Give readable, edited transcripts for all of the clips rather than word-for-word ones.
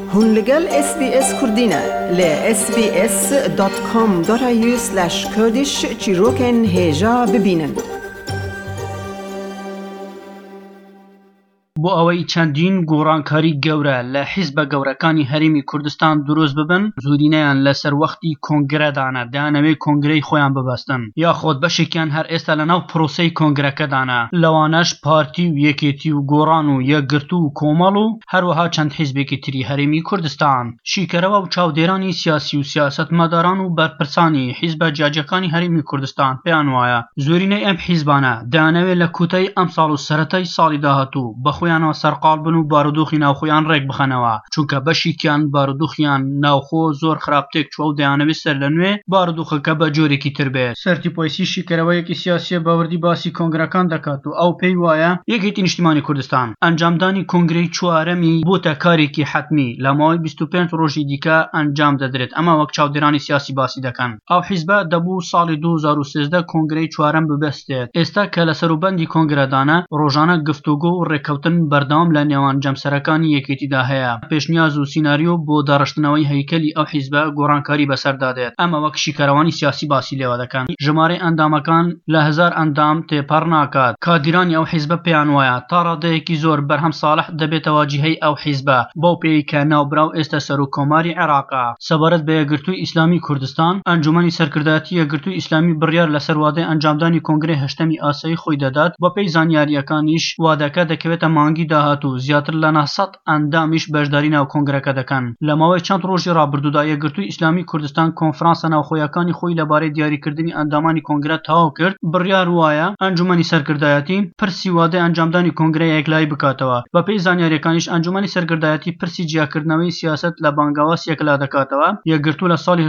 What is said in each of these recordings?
هون لگل SBS کردینه ل sbs.com.au/kurdish چی روکن هجا ببینن. بۆ ئەوەی چەندین گۆڕانکاری گەورە لە حیزبە گەورەکانی هەرێمی کوردستان دروست ببن، زوورینەیان لەسەر وەختی کۆنگرەدانە دەیانەوێت کۆنگرەی خۆیان ببەستن، یاخۆت بەشێکیان هەر ئێستا لەناو پرۆسەی کۆنگرەکەدانە. لەوانەش پارتی و یەکێتی و گۆڕان و یەکگرتو و کۆمەڵ و هەروەها چەند حیزبێکی تری هەرێمی کوردستان. شیکەرەوە و چاودێرانی سیاسی و سیاسەتمەداران و بەرپرسانی حیزبە جیاجەکانی هەرێمی کوردستان پێیان وایە زۆرینەی ئەم حیزبانە دەیانەوێت لە کوتەی ئەم ساڵ و سەرەتای ساڵی داهاتوو بەخۆیانەوە سەرقاڵ بن و بارودۆخی ناوخۆیان ڕێک بخەنەوە، چونکە بەشێکیان بارودۆخیان ناوخۆ زۆر خراپتێک چووە و دەیانەوێت سەر لە نوێ بارودۆخەکە بە جۆرێکی تر بێت. سەرتی پۆلیسی شیکەرەوەیەکی سیاسیە باوەڕی باسی کۆنگرەکان دەکات و ئەو پێی وایە یەکێتی نیشتیمانی کوردستان ئەنجامدانی کۆنگرەی چوارەمی بۆتە کارێکی حتمی لە ماوەی 25 ڕۆژی دیکە ئەنجام دەدرێت. ئەمە وەک چاودێرانی سیاسی باسی دەکەن. ئەو حیزبە دەبوو ساڵی 2013 کۆنگرەی چوارەم ببەستێت. ئێستا کە لە سەروبەندی کۆنگرەدانە ڕۆژانە گفتوگۆ و ڕێککەوتن بەردەوام لە نێوان جەمسەرەکانی یەکێتیدا هەیە. پێشنیاز و سیناریۆ بۆ داڕشتنەوەی هەیکەلی ئەو حیزبە گۆڕانکاری بەسەردادێت. ئەمە وەک شیکەرەوانی سیاسی باسی لێوە دەکەن. ژمارەی ئەندامەکان لە 1000 ئەندام تێپەڕ ناکات. کادیرانی ئەو حیزبە پێیان وایە تا ڕادەیەکی زۆر بەرهەم ساڵح دەبێتەوە جیهەی ئەو حیزبە بەو پێی کە ناوبراو ئێستا سەرۆکۆماری عێراقا. سەبارەت بە یەکگرتووی ئیسلامی کوردستان، ئەنجومەنی سەرکردایەتی یەکگرتووی ئیسلامی بڕیار لەسەر وادەی ئەنجامدانی کۆنگرەی هەشتەمی ئاسایی خۆی دەدات. بە پێی زانیاریەکانیش وادەکە دەکەوێتە مانگی داهاتوو. زیاتر لە 900 ئەندامیش بەشداری ناو کۆنگرەکە دەکەن. لە ماوەی چەند ڕۆژی ڕابردوودا یەکگرتووی ئیسلامی کوردستان کۆنفرانسە ناوخۆیەکانی خۆی لەبارەی دیاریکردنی ئەندامانی کۆنگرە تەواو کرد. بڕیار وایە ئەنجومەنی سەرکردایەتی پرسی وادەی ئەنجامدانی کۆنگرەی یەکلایی بکاتەوە. بە پێی زانیاریەکانیش ئەنجومەنی سەرکردایەتی پرسی جیاکردنەوەی سیاسەت لە بانگاواس یەکلا دەکاتەوە. یەکگرتوو لە ساڵی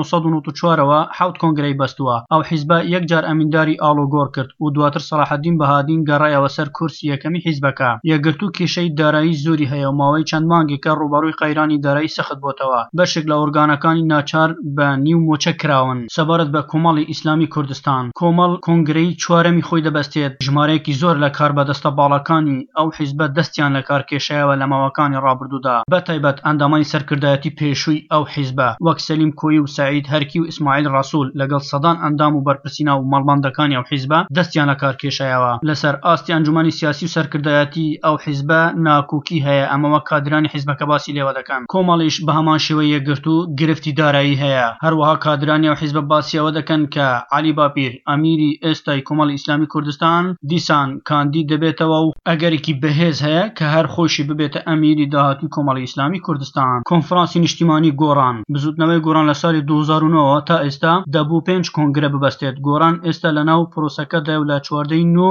1994ەوە 7 کۆنگرەی بەستووە. ئەو حیزبە یەکجار ئەمینداری ئاڵۆگۆڕ کرد و دواتر سەلاحەدین بەهادین گەڕایەوە سەر کورسی یەکەمی حیزبەکە. یەکگرتوو کێشەی دارایی زۆری هەیە و ماوەی چەند مانگێکە ڕووبەڕووی قەیرانی دارایی سەخت بۆتەوە. بەشێک لە ئۆرگانەکانی ناچار بە نیو مۆچە کراون. سەبارەت بە کۆمەڵی ئیسلامی کوردستان، کۆمەڵ کۆنگرەی چوارەمی خۆی دەبەستێت. ژمارەیەکی زۆر لە کاربەدەستە باڵەکانی ئەو حیزبە دەستیان لە کارکێشەیەوە لە ماوەکانی ڕابردوودا. بەتایبەت ئەندامانی سەرکردایەتی پێشووی ئەو حیزبە وەک سەلیم کۆیی و سەعید هەرکی و ئیسماعیل ڕەسوول لەگەڵ سەدان ئەندام و بەرپرسینا و مەڵبەندەکانی ئەو حیزبە دەستیان لە کارکێشەیەوە. لەسەر ئاستی ئەنجومەنی سیاسی و سەرکردایەتی ئەو حیزبە ناکۆکی هەیە. ئەمەوە کادرانی حیزبەکە باسی لێوە دەکەن. کۆمەڵیش بە هەمان شێوەی یەکگرتوو گرفتی دارایی هەیە. هەروەها کادرانی ئەو حیزبە باسیەوە دەکەن کە عەلی باپیر ئەمیری ئێستای کۆمەڵی ئیسلامی کوردستان دیسان کاندید دەبێتەوە و ئەگەرێکی بەهێز هەیە کە هەر خۆشی ببێتە ئەمیری داهاتووی کۆمەڵی ئیسلامی کوردستان. کۆنفرانسی نیشتیمانی گۆڕان، بزوتنەوەی گۆڕان لە ساڵی 2009 تا ئێستا دەبوو 5 کۆنگرە ببەستێت. گۆڕان ئێستا لەناو پرۆسەکەدا و لە 14 نۆ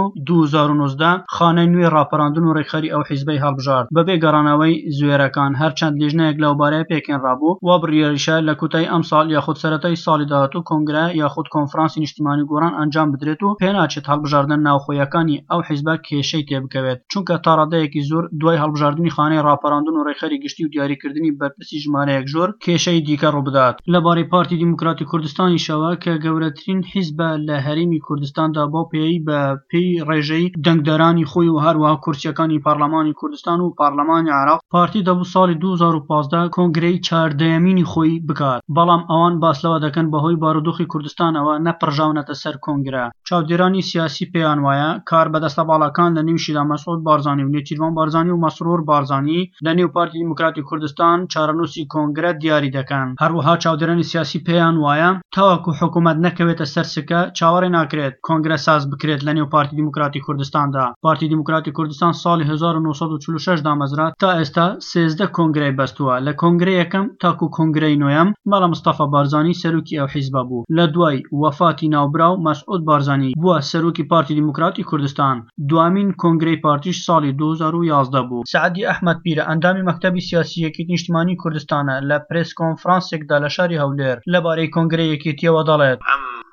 2019 خانەی نوێی ڕاپەڕاندن و ڕێکخەری ئەو حیزبەی هەڵبژارد. بەبێ گەڕانەوەی زوێرەکان هەرچەند لێژنەیەک لەو بارەیە پێکێنرابوو وا بڕیاریشە لە کوتای ئەم ساڵ یاخود سەرەتای ساڵی داهاتوو کۆنگرە یاخود کۆنفرانسی نیشتیمانی گۆڕان ئەنجام بدرێت و پێناچێت هەڵبژاردن ناوخۆیەکانی ئەو حیزبە کێشەی تێبکەوێت، چونکە تا ڕادەیەکی زۆر دوای هەڵبژاردننی خانەی ڕاپەڕاندن و ڕێکخەری گشتی و دیاریکردنی بەرپرسی ژمارەیەک زۆر کێشەی دیکە ڕووبدات. لەبارەی پارتی دیموکراتی کوردستانیشەوە کە گەورەترین حیزبە لە هەرێمی کوردستاندا بۆ پێی بە پێی ڕێژەی دەنگدەرانی خۆی و هەروەها کورسیەکانی پارلەمانی کوردستان و پارلەمانی عێراق پارتی دەبوو ساڵی 2015 کۆنگرەی 14یەمینی خۆی بکات. بەڵام ئەوان باسلەوە دەکەن بەهۆی بارودۆخی کوردستانەوە نەپڕژاونەتە سەر کۆنگرە. چاودێرانی سیاسی پێیان وایە کار بەدەستە باڵەکان لە نێوشیدا مەسعود بارزانی و نێچیروان بارزانی و مەسرور بارزانی لە نێو پارتی دیموکراتی کوردستان چارەنووسی کۆنگرە دیاری دەکەن. هەروەها چاودێرانی سیاسی پێیان وایە تاوەکو حکوومەت نەکەوێتە سەر سکە چاوەڕێ ناکرێت کۆنگرە ساز بکرێت لە نێو پارتی دیموکراتی کوردستاندا. پارتی دیموکراتی کوردستان ساڵی 1946 دامەزرا تا ئێستا 13 کۆنگرەی بەستووە. لە کۆنگرەی یەکەم تاکو کۆنگرەی نۆیەم مەڵە مستەفا بارزانی سەرۆکی ئەو حیزبە بوو. لە دوای وەفاتی ناوبراو مەسعود بارزانی بووە سەرۆکی پارتی دیموکراتی کوردستان. دوامین کۆنگرەی پارتیش ساڵی 2011 بوو. سعدی ئەحمەد پیرە ئەندامی مەکتەبی سیاسی یەکێتی نیشتیمانی کوردستانە لە پرێس کۆنفرانسێکدا لە شاری هەولێر لەبارەی کۆنگرەی یەکێتیەوە دەڵێت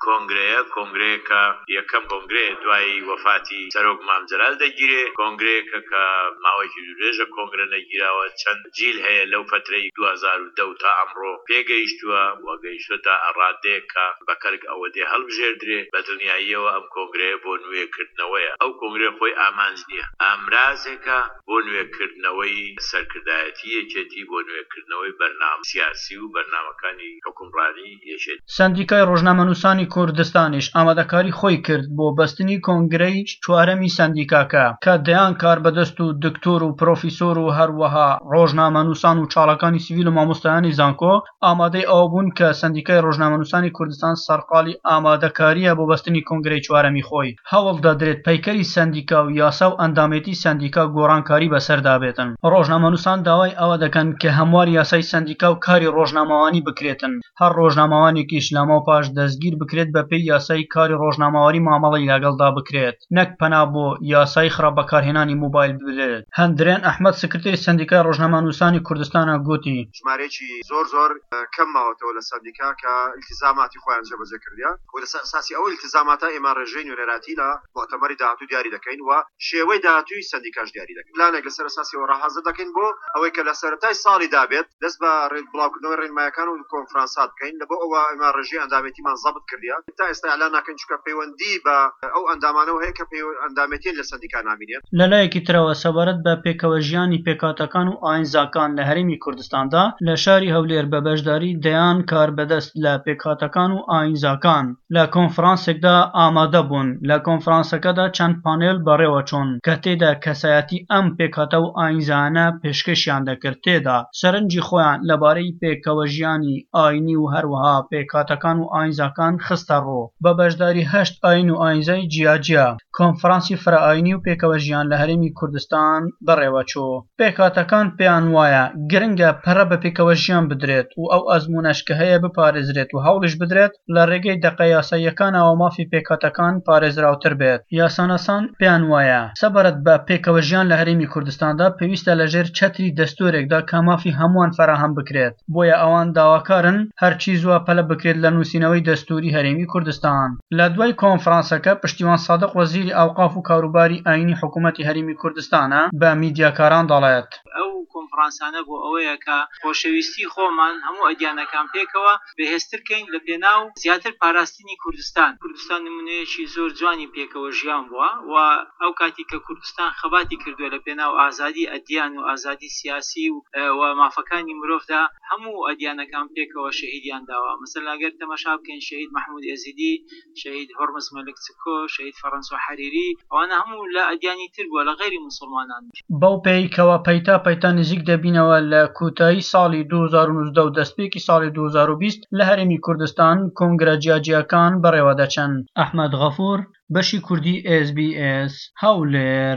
کۆنگرەیەکە یەکەم کۆنگرێ دوای وەفاتی سەرۆک مام جەلال دەگیرێ کۆنگرەیەکە کە ماوەیەکی دوورێژە کۆنگرە نەگیراوە چەند جیل هەیە لەو فترەی 2010 تا ئەمڕۆ پێگەیشتووە وەگەیشتە ئەڕادەیە کە بەکەرگ ئەوەدێ هەڵبژێردرێ بە دڵنیاییەوە ئەم کۆنگرەیە بۆ نوێکردنەوەیە ئەو کۆنگرێ خۆی ئامانج نییە ئامرازێکە بۆ نوێکردنەوەی سەرکردایەتی یەکێتی بۆ نوێکردنەوەی بەرنامە سیاسی و بەرنامەکانی حکومڕانی یەکێت سندیکای ڕۆژنامەنووسانی کوردستانیش ئامادەکاری خۆی کرد بۆ بەستنی کۆنگرەی چوارەمی سندیکاکە کە دەیان کار بەدەست و دکتۆر و پرۆفیسۆر و هەروەها ڕۆژنامەنووسان و چاڵەکانی سیڤیل و مامۆستایانی زانکۆ ئامادەی ئەوە بوون کە سندیکای ڕۆژنامەنووسانی کوردستان سەرقاڵی ئامادەکاریە بۆ بەستنی کۆنگرەی چوارەمی خۆی هەوڵ دەدرێت پەیکەری سندیکا و یاسا و ئەندامێتی سندیکا گۆڕانکاری بەسەردا بێتن ڕۆژنامەنووسان داوای ئەوە دەکەن کە هەموار یاسای سندیکا و کاری ڕۆژنامەوانی بکرێتن هەر ڕۆژنامەوانێکیش لەمەو پاش دەستگیر بکرێت بە پێی یاسای کاری ڕۆژنامەواری مامەڵەی لەگەڵدا بکرێت نەک پەنا بۆ یاسای خراپ بەکارهێنانی موبایل ببرێت هەندرێن ئەحمەد سکرتێری سندیکای ڕۆژنامەنووسانی کوردستانە گوتی ژمارەیەکی زۆر کەم ماوەتەوە لە سندیکا کە ئیلتیزاماتی خۆیان جێبەجێ کردیا و لەسەر ئەساسی ئەو ئیلتیزاماتە ئێمە ڕێژەی نوێنەراتی لە مؤتەمەری داهاتوو دیاری دەکەین و شێوەی داهاتووی سندیکاش دیاری دەکەین پلانێک لەسەر ئەساسی ئەوە ڕاهەزە دەکەین بۆ ئەوەی کە لە سەرەتای ساڵی دابێت دەست بە بڵاوکردنەوەی ڕێنمایەکان و کۆنفرانسات بکەین لەبۆ ئەوە ئێمە ڕێژەی ئەندامێتیمان زەبط کردیا تا ئێستا ئەلان ناکەین چونکە پەیوەندی بە ئەو ئەندامانەوە هەیە کە ئەندامێتیان لە سندیکا نامینێت لەلایەکی ترەوە سەبارەت بە پێکەوە ژیانی پێکهاتەکان و ئاینزاکان لە هەرێمی کوردستاندا لە شاری هەولێر بە بەشداری دەیان کار بەدەست لە پێکهاتەکان و ئاینزاکان لە کۆنفرانسێکدا ئامادە بوون لە کۆنفرانسەکەدا چەند پانێل بەڕێوە چوون کە تێدا کەسایەتی ئەم پێکهاتە و ئاینزانە پێشکەشیان دەکرد تێدا سەرنجی خۆیان لەبارەی پێکەوە ژیانی ئاینی و هەروەها پێکهاتەکان و ئاینزاکان خستە ڕۆ بە بەشداری 8 ئاین و ئاینزای جیاجیا کۆنفرانسی فرەئاینی و پێکەوە ژیان لە هەرێمی کوردستان بەڕێوە چوو پێکهاتەکان پێیان وایە گرنگە پەرە بە پێکەوە ژیان بدرێت و ئەو ئەزمونەش کە هەیە بپارێزرێت و هەوڵش بدرێت لە ڕێگەی دەقە یاساییەکانەوە مافی پێکهاتەکان پارێزراوتر بێت یاسانەسان پێیان وایە سەبارەت بە پێکەوە ژیان لە هەرێمی کوردستاندا پێویستە لەژێر چەتری دەستورێکدا کە مافی هەمووان فراهەم بکرێت بۆیە ئەوان داواکارن هەرچی زووە پەلە بکرێت لە نووسینەوەی دەستوری هەرێمی کوردستان لە دوای کۆنفرانسەکە پشتیوان سادق وەزیری ئەوقاف و کاروباری ئاینی حکوومەتی هەرێمی کوردستانە بە میدیاکاران دەڵێت ئەو کۆنفرانسانە بۆ ئەوەیە کە خۆشەویستی خۆمان هەموو ئەدیانەکان پێکەوە بەهێزترکەین لە پێناو زیاتر پاراستنی کوردستان نمونەیەکی زۆر جوانی پێکەوە ژیان بووە و ئەو کاتی کە کوردستان خەباتی کردووە لە پێناو ئازادی ئەدیان و ئازادی سیاسی و مافەکانی مرۆڤدا هەموو ئەدیانەکان پێکەوە شەهیدیان داوە مثلا ئەگەر تەماشا بکەین شەهید محمود ئێزیدی شەهید هۆرمز مەلک چکۆ شەهید فەرەنسۆ حەریری ئەوانە هەموو لە ئەدیانی تر بووە لە غەیری موسڵمانان بەو پێیکەوە پەیتا نزیک دەبینەوە لە کوتایی ساڵی 2019 و دەستپێکی ساڵی 2020 لە هەرێمی کوردستان کۆنگرە جیاجیەکان بەڕێوە دەچەن ئەحمەد غەفوور بەشی کوردی SBS هەولێر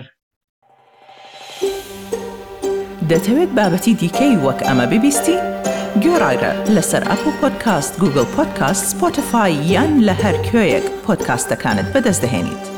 دەتەوێت بابەتی دیکەی وەک ئەمە ببیستی؟ گۆڕایرە لەسەر ئەپل پۆدکاست، گوگل پۆدکاست، سپۆتیفای یان لە هەر کوێیەک پۆدکاستەکانت بەدەست دەهێنیت.